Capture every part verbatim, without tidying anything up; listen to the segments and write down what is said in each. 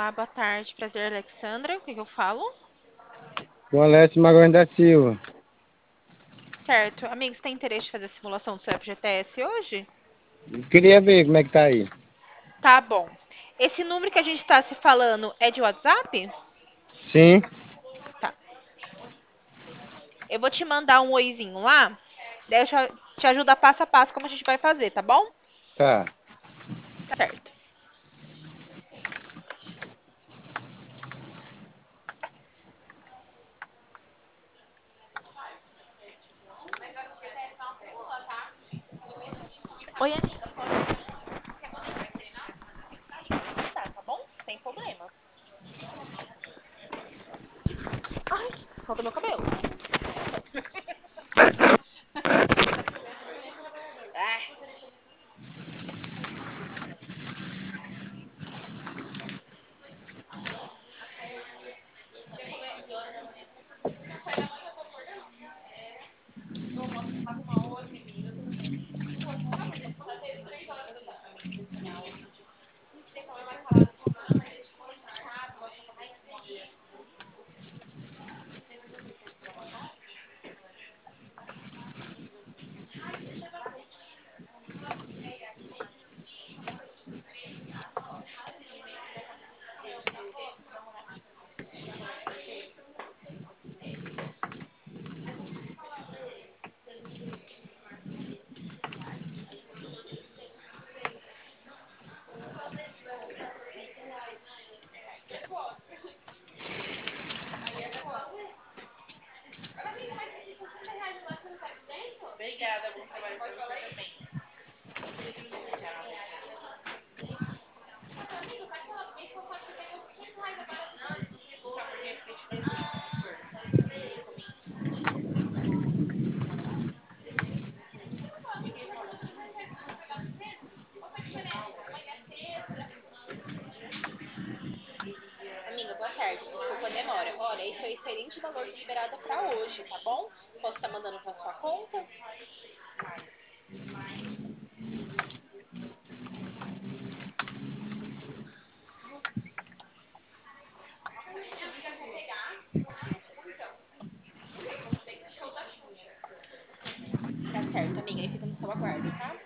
Olá, boa tarde. Prazer, Alexandra. O que que eu falo? Com Alessio Magalhães da Silva. Certo. Amigo, você tem interesse em fazer a simulação do seu F G T S hoje? Eu queria ver como é que tá aí. Tá bom. Esse número que a gente está se falando é de WhatsApp? Sim, Tá. Eu vou te mandar um oizinho lá. Daí eu te te ajudo a passo a passo como a gente vai fazer, tá bom? tá. Tá certo. Oi, amiga. Tá, tá bom? Sem problema. Ai, falta meu cabelo. Ah. Obrigada, bom trabalho pra você também. Amiga, boa tarde. Desculpa a demora. Olha, esse é o excelente valor liberado para hoje, tá bom? Posso estar mandando para sua conta? Tá certo, amiga. Aí fica no seu aguardo, tá?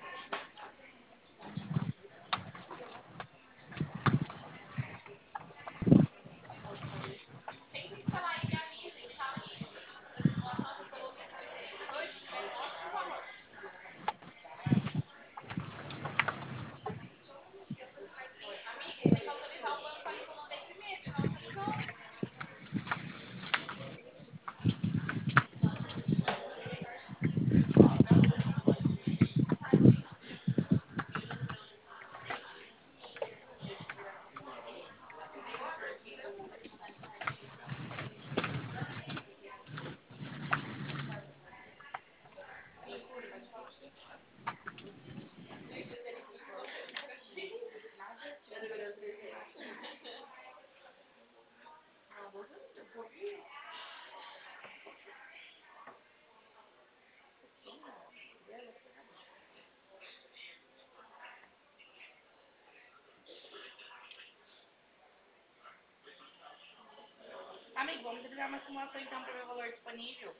Amigo, vamos terminar uma simulação então para ver o valor disponível.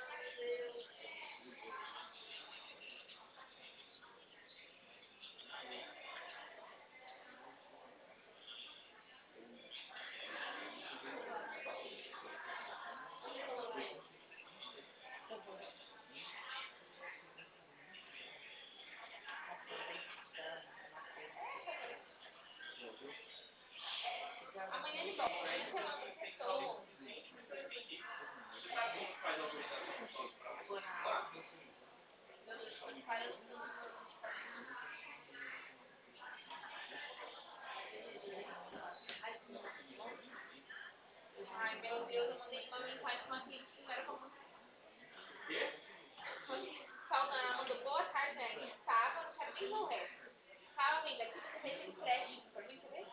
Ai, meu Deus, eu mandei uma mensagem para uma cliente que não era como. Ela mandou boa tarde, né? A gente tava, não quero nem ver o resto. Tava vindo aqui, você fez um crédito. Pra mim, quer ver?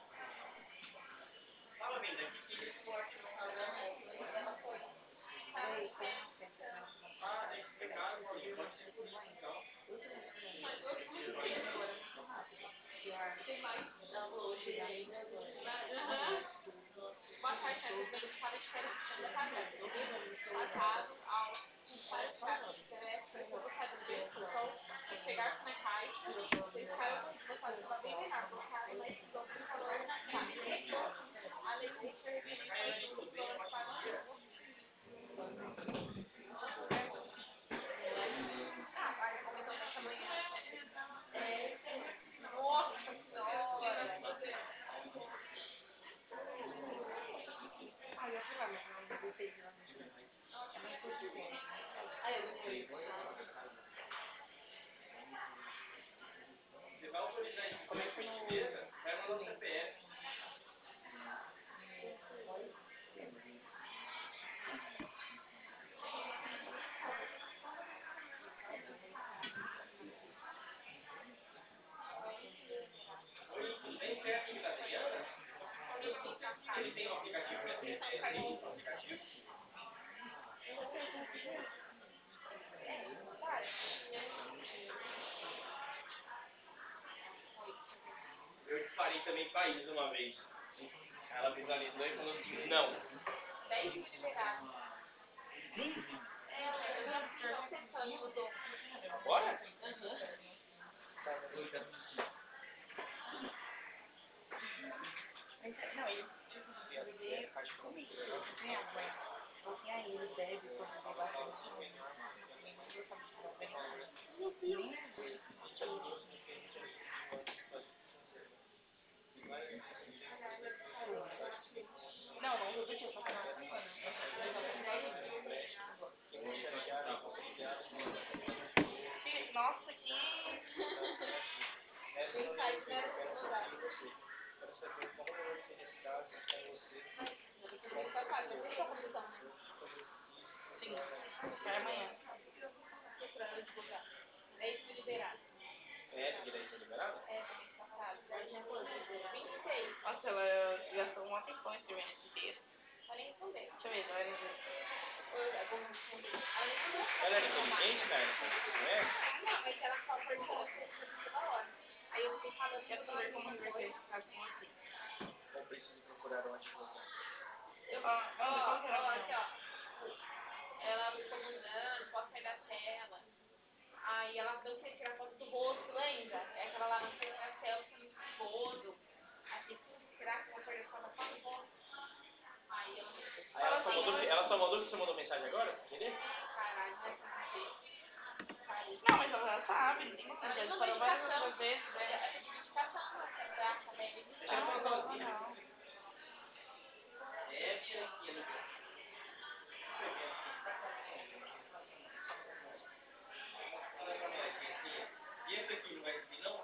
Boa tarde, né? Porque ele estava de férias de Santa Catarina. Passado ao para ficar no interesse, foi colocado no descrição, chegar com a caixa, eles ficaram botados lá bem menor, colocaram mais sobre o valor na caixa. Além disso, foi referente aos valores pagos. Ah, vai, comentou nessa manhã. Nossa senhora! Ah, eu fui lá, mas eu não gostei de lá no restaurante. É muito diferente. Aí eu gostei. Você vai autorizar esse Começa tipo no... de mesa, vai mandar o C P F. Tem certo da criança? Ele tem um aplicativo para esse aplicativo? Eu disparei também pra Isa uma vez. Ela visualizou e falou assim, não. dez mil liberados. É, eu já estou tentando, mudou. Agora? Aham. Mas, não, eles, tipo, beber comigo. Não tem água, mas... Falou assim, ah, eles bebem quando tem bastante água. Nossa, também não gostava de tomar banho nada. Nem água. Não, não todo dia, só final de semana. Mas não com dez dias. Que, nossa, que... Tem site, né? Quero saber como vai ser nesse caso, com você. Você só sabe, mas deixa a confusão, né? Sim, para amanhã. Procurando divulgar. dez mil liberados. É, esse aqui daí foi liberado? É, do mês passado. Hoje é quanto? vinte e seis. Nossa, ela gastou um tempão escrevendo esse texto. Vai nem responder. Deixa eu ver, vai ver. É bom responder. Ela nem mandou a Ela era foto. inteligente, cara? Não é? Não, mas ela só perguntou as coisas toda hora. Aí eu fiquei falando. Quero saber como que vai ser esse caso com você. Ou preciso procurar um advogado? Eu, Ó, ó, qual que era a ó, minha? aqui, ó. Ela ficou mudando, posso sair da tela. Aí ela não queria tirar foto do rosto, lembra? É aquela lá não queria tirar selfie, é muito perigoso. Aí putz, será que eu vou perder só da foto do rosto? Aí ela Aí ela só, Aí mandou, ela- ela só mandou que você mandou mensagem agora, sem querer? Caralho, vai se fuder. Caralho. Não, mas ela já sabe, não tem como. Ela Já nem mandou disparou várias indicação. outras vezes, É, né? é pedir indicação pra, pra também. Deixa ela falar sozinha. Não. É, Bianquinha. Fala pra minha Bianquinha. Bianca aqui não vai subir, não?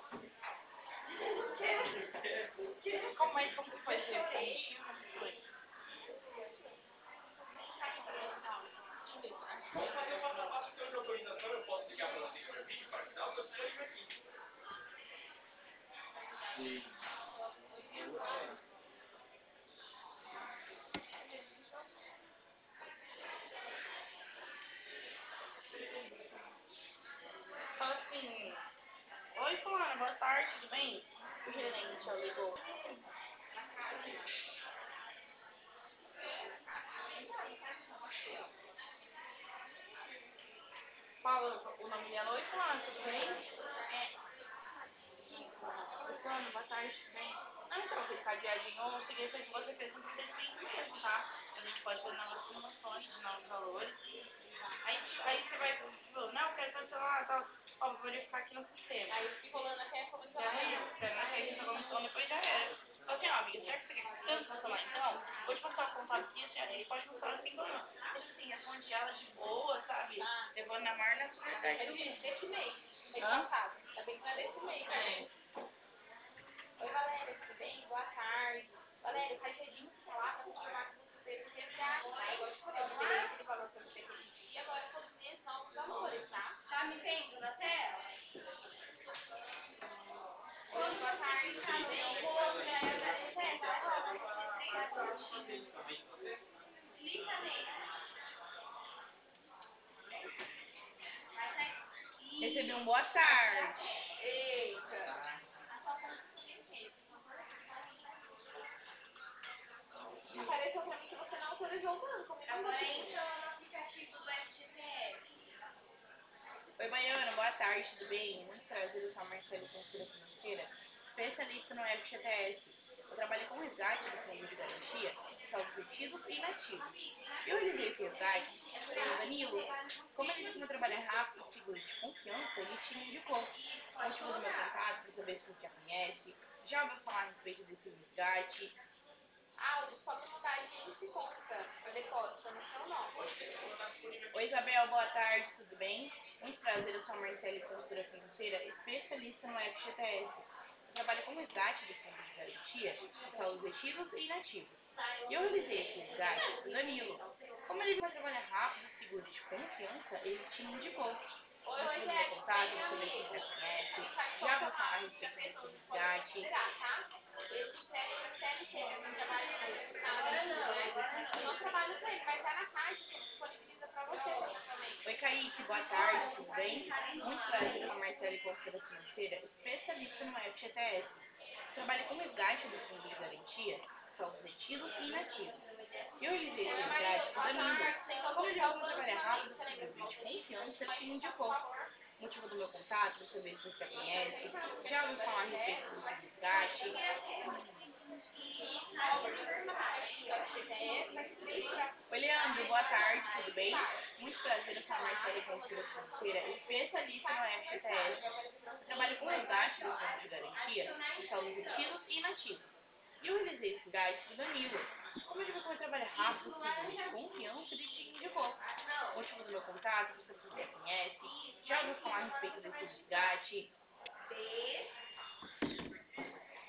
Como, mas como que foi? Você sentiu? Como que foi? Vamos fazer o passo a passo que eu de autorização. Eu posso ligar pra você por vídeo para avisar ou você liga aqui. Fala assim, oi fulana, boa tarde, tudo bem? O gerente, ó, ligou. Fala o nome dela, oi fulana, tudo bem? Oi fulana, boa tarde, tudo bem? Não, então, eu fiz cadeadinho, eu segui o que você fez no procedimento mesmo, tá? A gente pode fazer novas promoções, de novos valores. Aí, aí você vai, tipo, não, quero cancelar, tal. Ó, vou verificar aqui no sistema. Aí eu fiquei rolando até começar E amanhã, porque na rede da comissão depois já era. Falei assim, ó, amiga, será que você quer tanto cancelar então? Vou te passar o contato aqui, assim, a gente pode cancelar sem problema. Mas, tipo assim, responde ela de boa, sabe? Ah. Levando na mar na super É certinho. desse mês, mês Hã? passado. Ainda bem que não é desse mês, né? Oi, Valéria, tudo bem? Boa tarde. Valéria, o caixadinho fica lá para confirmar que você teve resgate, tá? Igual eu te falei, eu liberei aquele valor para você aquele dia, agora todo mês novos valores, tá? Tá me vendo na tela? Oi, boa tarde, tudo bem? Poxa, é da reserva, agora você tem agora. Clica nele. Recebi um boa tarde. Eita. A sua conta também é. Apareceu Agora entra no aplicativo do F G T S. Oi, Baiano, boa tarde, tudo bem? Muito prazer, eu sou a Marcele, consultora financeira, especialista no F G T S. Eu trabalho com resgate do fundo de garantia de saldos retidos e inativos. Eu realizei esse resgate pelo Danilo. Como ele costuma trabalhar rápido e seguro de confiança, ele te indicou. O motivo do meu contato, para saber se você já conhece, já ouviu falar a respeito desse resgate. Aldo, só para mudar de conta, o depósito no seu nome. Oi, Isabel, boa tarde, tudo bem? Muito prazer, eu sou a Marcele, consultora financeira, especialista no F G T S. Eu trabalho com resgate do fundo de garantia de saldos retidos e inativos. E eu realizei esse resgate para o Danilo. Como ele vai trabalhar rápido, seguro de confiança, ele te indicou. O motivo do meu contato, para saber se você conhece, já ouviu falar a respeito desse resgate. Esse C L T, eu não trabalho com ele. Agora não, eu não trabalho com ele, mas tá na caixa, que ele disponibiliza para você também. Oi, Kaique, boa tarde, tudo bem? Muito prazer, eu sou a Marcele, consultora financeira, especialista no F G T S. Trabalho com resgate do fundo de garantia de saldos retidos e inativos. Eu realizei esse resgate para o Danilo. Como ele costuma trabalhar rápido, seguro e de confiança, te indicou. O motivo do meu contato, para saber se você já conhece, já ouviu falar a respeito desse resgate. Oi, Leandro, boa tarde, tudo bem? Muito prazer, eu sou a Marcele, consultora financeira, especialista no F G T S. Eu trabalho com resgate do fundo de garantia de saldos retidos e inativos. E eu realizei esse resgate para o Danilo. Como ele costuma trabalhar rápido, seguro e de confiança, ele te indicou. O motivo do meu contato, para saber se você conhece, já ouviu falar a respeito desse resgate.